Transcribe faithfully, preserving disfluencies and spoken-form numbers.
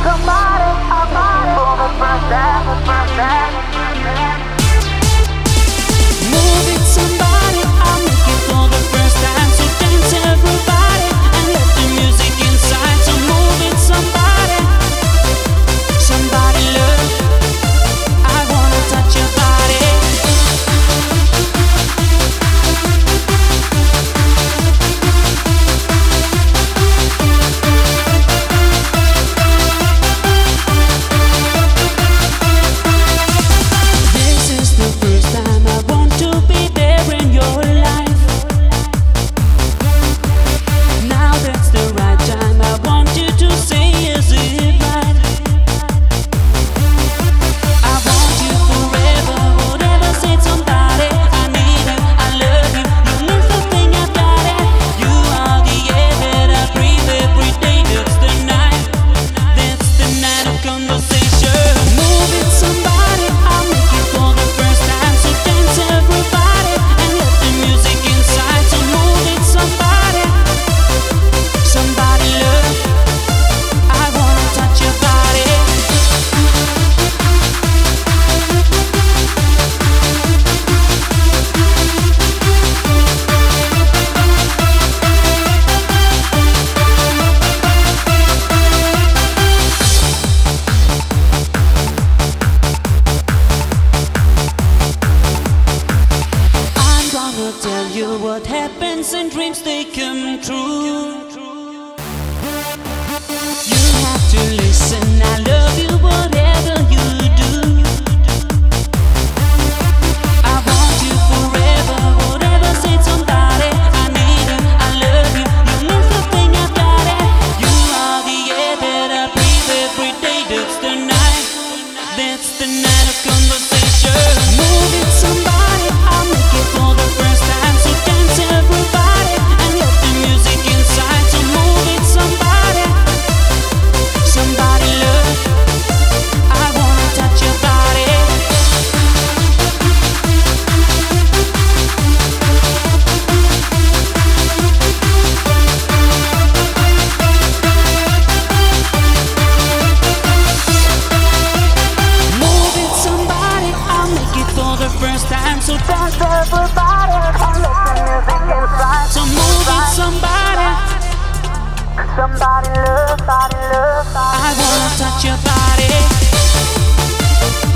happens and dreams they come true. You have to listen, I love you whatever you do. I want you forever, whatever said somebody. I need you, I love you, you mean something about it. You are the air that I breathe every day. That's the night, that's the night of conversation. Move it somebody, I'll make it for the first time. So dance everybody and let the music inside. So move it somebody, somebody love, I wanna touch your body. Move it somebody, I'll make it for the first time. So dance everybody and let the music inside. So move it somebody, somebody love, somebody love, I wanna touch your body.